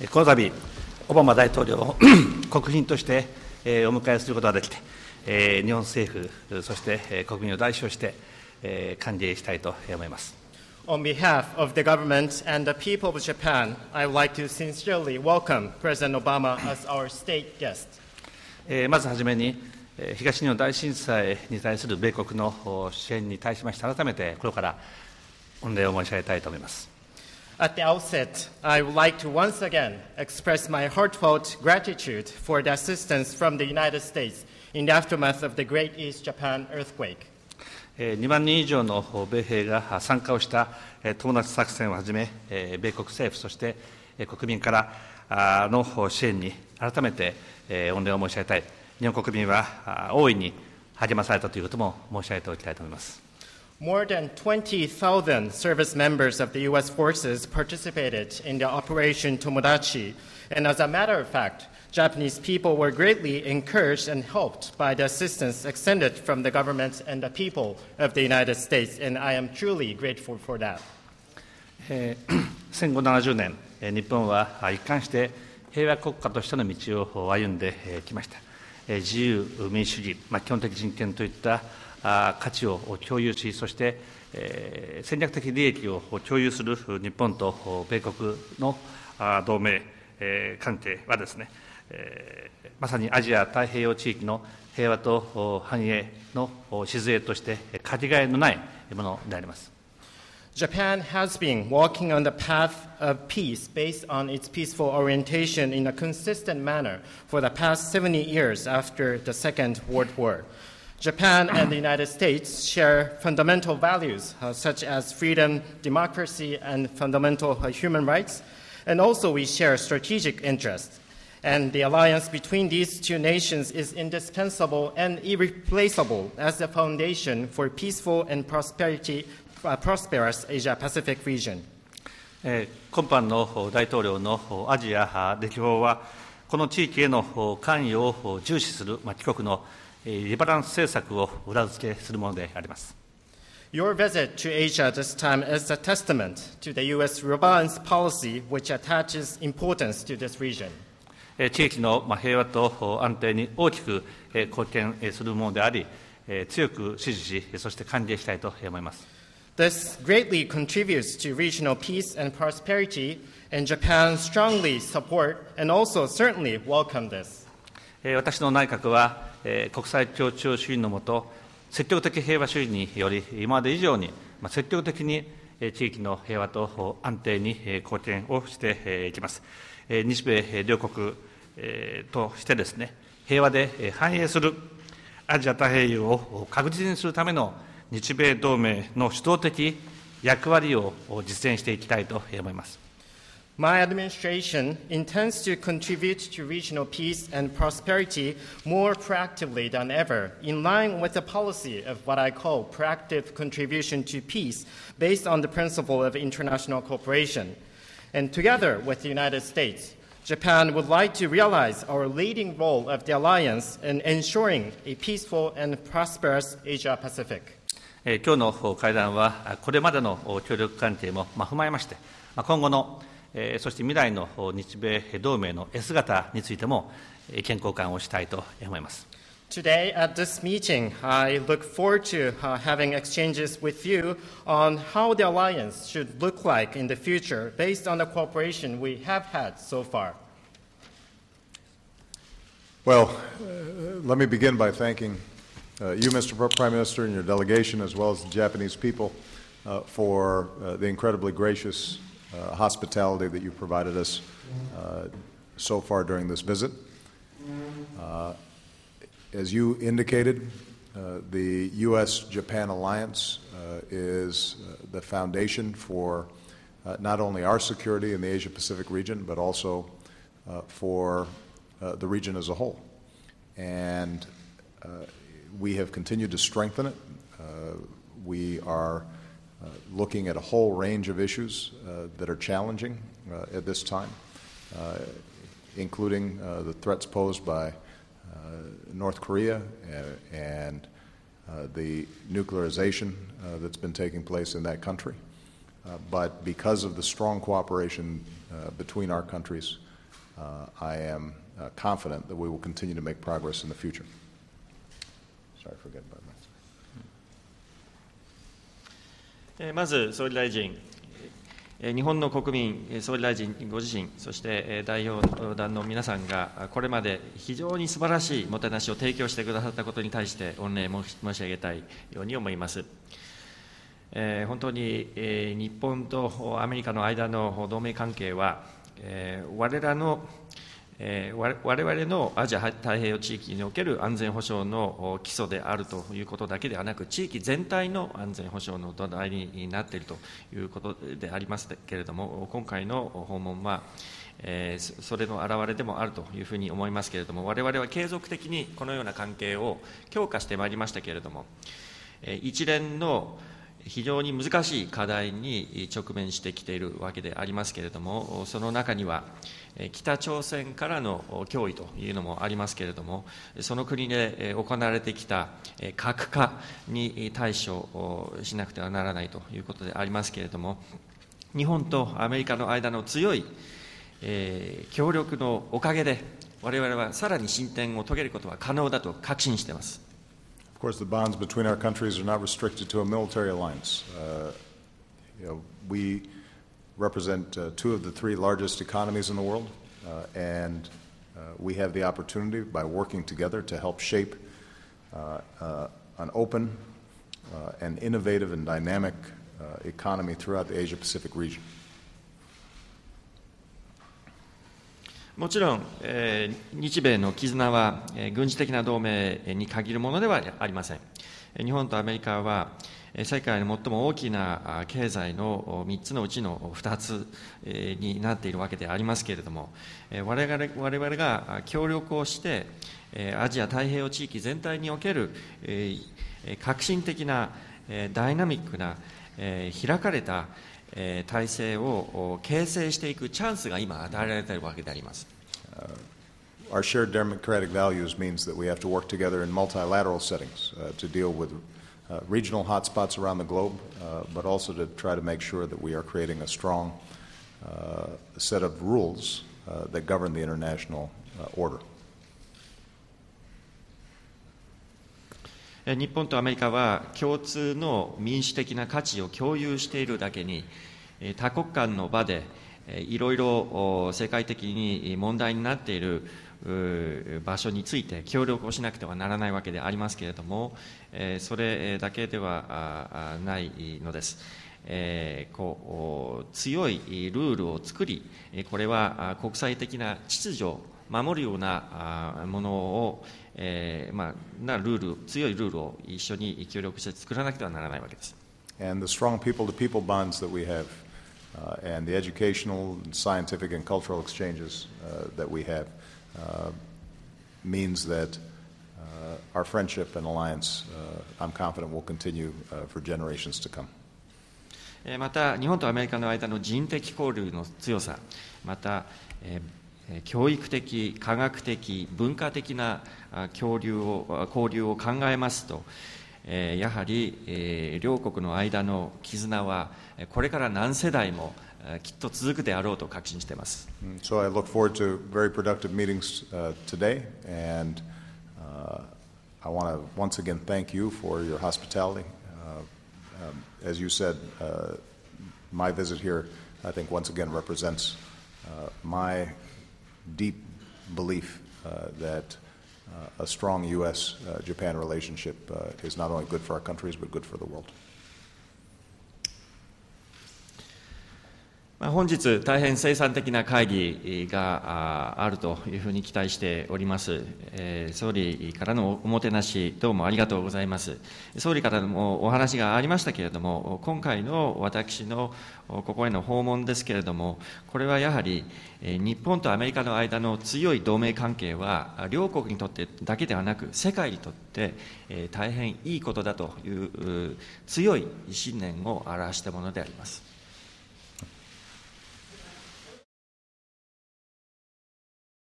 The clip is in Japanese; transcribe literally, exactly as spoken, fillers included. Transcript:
この度、オバマ大統領を国賓としてお迎えすることができて、日本政府、そして国民を代表して歓迎したいと思います。 On behalf of the government and the people of Japan, I would like to sincerely welcome President Obama as our state guest. まずはじめに、東日本大震災に対する米国の支援に対しまして、改めてこれから御礼を申し上げたいと思います。 At the outset, I would like to once again express my heartfelt gratitude for the assistance from the United States in the aftermath of the Great East Japan earthquake. にまんにん以上の米兵が参加をした友達作戦をはじめ、米国政府、そして国民からの支援に改めて御礼を申し上げたい。日本国民は大いに励まされたということも申し上げておきたいと思います。 More than twenty thousand service members of the U S forces participated in the Operation Tomodachi, and as a matter of fact, Japanese people were greatly encouraged and helped by the assistance extended from the government and the people of the United States, and I am truly grateful for that. 戦後ななじゅうねん、日本は一貫して平和国家としての道を歩んできました。自由、民主主義、基本的人権といった価値を共有し、そして戦略的利益を共有する日本と米国の同盟関係はですね、まさにアジア太平洋地域の平和と繁栄の礎としてかけがえのないものであります。 Japan has been walking on the path of peace based on its peaceful orientation in a consistent manner for the past seventy years after the Second World War. Japan and the United States share fundamental values uh, such as freedom, democracy, and fundamental uh, human rights, and also we share strategic interests. And the alliance between these two nations is indispensable and irreplaceable as the foundation for peaceful and prosperity Uh, prosperous Asia-Pacific region. 今般の大統領のアジア歴訪は、この地域への関与を重視する帰国のリバランス政策を裏付けするものであります。 Your visit to Asia this time is a testament to the U S rebalance policy, which attaches importance to this region. 地域の平和と安定に大きく貢献するものであり、強く支持し、そして歓迎したいと思います。 This greatly contributes to regional peace and prosperity, and Japan strongly support and also certainly welcome this. 私の内閣は国際協調主義のもと、積極的平和主義により、今まで以上に積極的に地域の平和と安定に貢献をしていきます。日米両国としてですね、平和で繁栄するアジア太平洋を確実にするための日米同盟の主導的役割を実践していきたいと思います。 My administration intends to contribute to regional peace and prosperity more proactively than ever, in line with the policy of what I call proactive contribution to peace, based on the principle of international cooperation. And together with the United States, Japan would like to realize our leading role of the alliance in ensuring a peaceful and prosperous Asia-Pacific. 今日の会談は、これまでの協力関係も踏まえまして、今後の、そして未来の日米同盟の S 型についても意見交換をしたいと思います。 Today at this meeting, I look forward to uh, having exchanges with you on how the alliance should look like in the future based on the cooperation we have had so far. Well, uh, let me begin by thanking Uh, you, Mister Prime Minister, and your delegation, as well as the Japanese people, uh, for uh, the incredibly gracious uh, hospitality that you've provided us uh, so far during this visit. Uh, as you indicated, uh, the U S Japan alliance uh, is uh, the foundation for uh, not only our security in the Asia-Pacific region, but also uh, for uh, the region as a whole. And uh, we have continued to strengthen it. Uh, we are uh, looking at a whole range of issues uh, that are challenging uh, at this time, uh, including uh, the threats posed by uh, North Korea and, and uh, the nuclearization uh, that's been taking place in that country. Uh, but because of the strong cooperation uh, between our countries, uh, I am uh, confident that we will continue to make progress in the future. Sorry, forget about that. まず総理大臣、日本の国民、総理大臣ご自身、そして代表団の皆さんが、これまで非常に素晴らしいもてなしを提供してくださったことに対して、御礼申し上げたいように思います。本当に日本とアメリカの間の同盟関係は、我らの我々のアジア太平洋地域における安全保障の基礎であるということだけではなく、地域全体の安全保障の土台になっているということでありますけれども、今回の訪問は、それの表れでもあるというふうに思いますけれども、我々は継続的にこのような関係を強化してまいりましたけれども、一連の非常に難しい課題に直面してきているわけでありますけれども、その中には北朝鮮からの脅威というのもありますけれども、その国で行われてきた核化に対処しなくてはならないということでありますけれども、日本とアメリカの間の強い協力のおかげで、我々はさらに進展を遂げることは可能だと確信しています。 Of course, the bonds between our countries are not restricted to a military alliance. Uh, you know, we represent uh, two of the three largest economies in the world, uh, and uh, we have the opportunity, by working together, to help shape uh, uh, an open, uh, and innovative and dynamic uh, economy throughout the Asia-Pacific region. もちろん、えー、日米の絆は、えー、軍事的な同盟に限るものではありません。日本とアメリカは、世界の最も大きな経済のみっつのうちのふたつになっているわけでありますけれども、我々、我々が協力をして、アジア太平洋地域全体における革新的なダイナミックな開かれた体制を形成していくチャンスが今与えられているわけであります。 Uh, our shared democratic values means that we have to work together in multilateral settings uh, to deal with uh, regional hotspots around the globe, uh, but also to try to make sure that we are creating a strong uh, set of rules uh, that govern the international uh, order. 日本とアメリカは共通の民主的な価値を共有しているだけに、多国間の場でいろいろ世界的に問題になっている場所について協力をしなくてはならないわけでありますけれども、それだけではないのです。こう強いルールを作り、これは国際的な秩序を守るようなものを、えーまあ、なルール、強いルールを一緒に協力して作らなくてはならないわけです。 And the strong people-to-people bonds that we have, uh, and the educational, scientific, and cultural exchanges uh, that we have, uh, means that uh, our friendship and alliance, uh, I'm confident, will continue uh, for generations to come. また、日本とアメリカの間の人的交流の強さ、また、えー教育的、科学的、文化的な交流を交流を考えますと、やはり両国の間の絆はこれから何世代もきっと続くであろうと確信しています。 So I look forward to very productive meetings uh, today, and uh, I want to once again thank you for your hospitality. Uh, um, as you said, uh, my visit here, I think, once again represents uh, my deep belief uh, that uh, a strong U S Japan relationship uh, is not only good for our countries but good for the world. 本日、大変生産的な会議があるというふうに期待しております。総理からのおもてなし、どうもありがとうございます。総理からもお話がありましたけれども、今回の私のここへの訪問ですけれども、これはやはり日本とアメリカの間の強い同盟関係は、両国にとってだけではなく、世界にとって大変いいことだという強い信念を表したものであります。